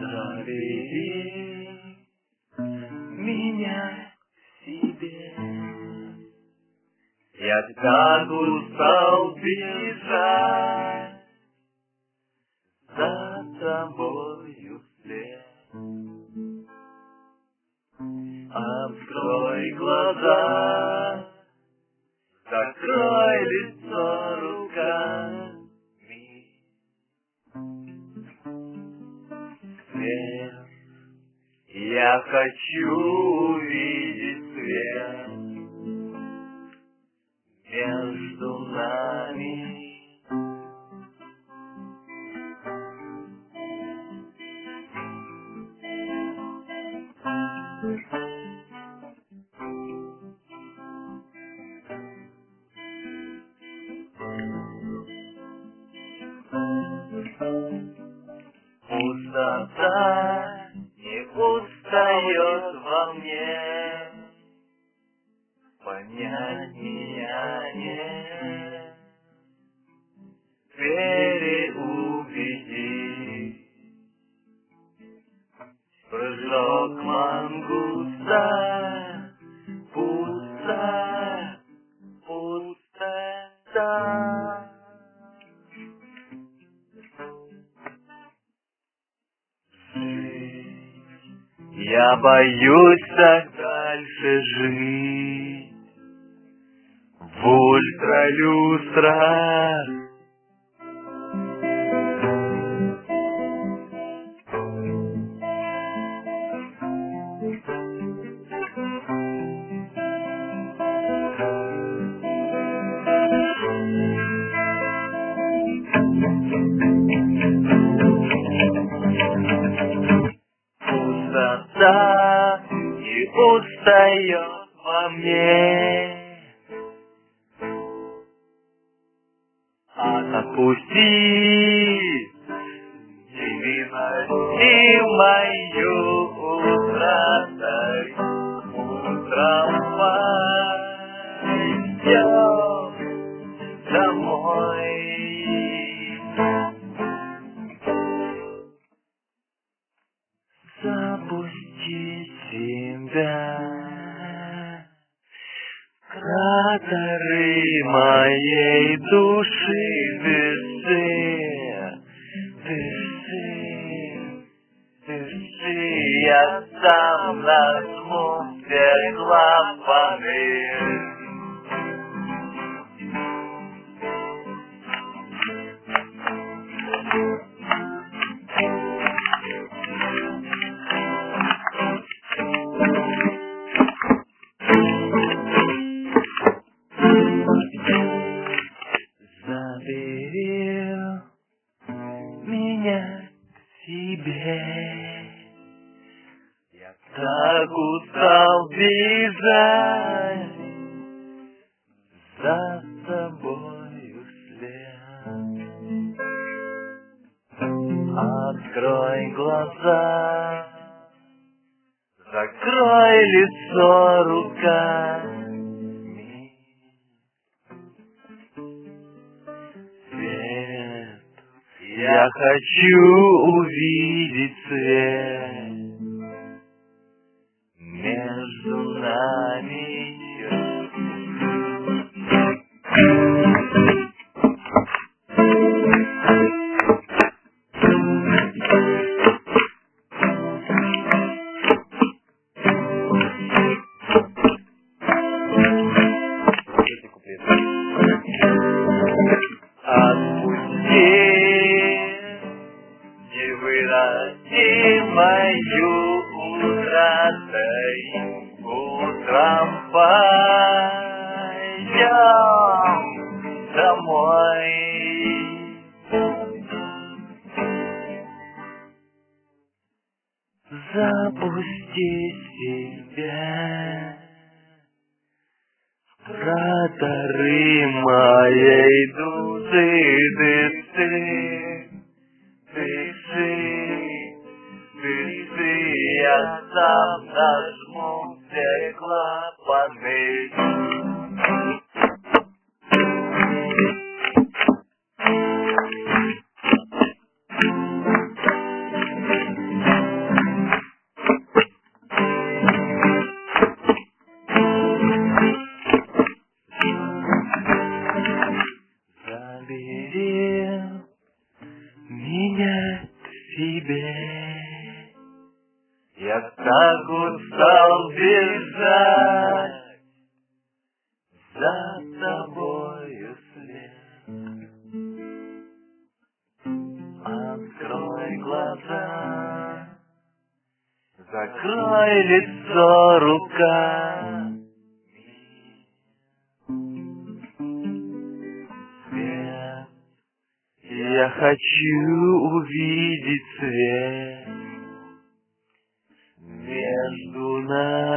Забери меня к себе. Я так устал бежать за тобою вслед. Открой глаза, закрой лицо руками. Свет, я хочу увидеть свет между нами. Пустота не устает во мне, понять меня нет. Переубеди, прыжок мангуста, пустота, пустота. Я боюсь так дальше жить в ультралюстрах. Пустота не устает во мне. Отпусти невыносимую утратой. Утром пойдем домой. Запусти себя, кратеры моей души, дыши, дыши, дыши, я сам нажму все клапаны. Забери меня к себе. Я так устал бежать за тобою вслед. Открой глаза, закрой лицо руками. Я хочу увидеть свет между нами. Невыносимою утратой утром пойдем домой. Запусти себя, кратеры моей души, дыши, дыши, дыши, я сам нажму все клапаны. тебе. Я так устал бежать за тобою след. Открой глаза, закрой лицо руками. Свет, я хочу увидеть свет между нами.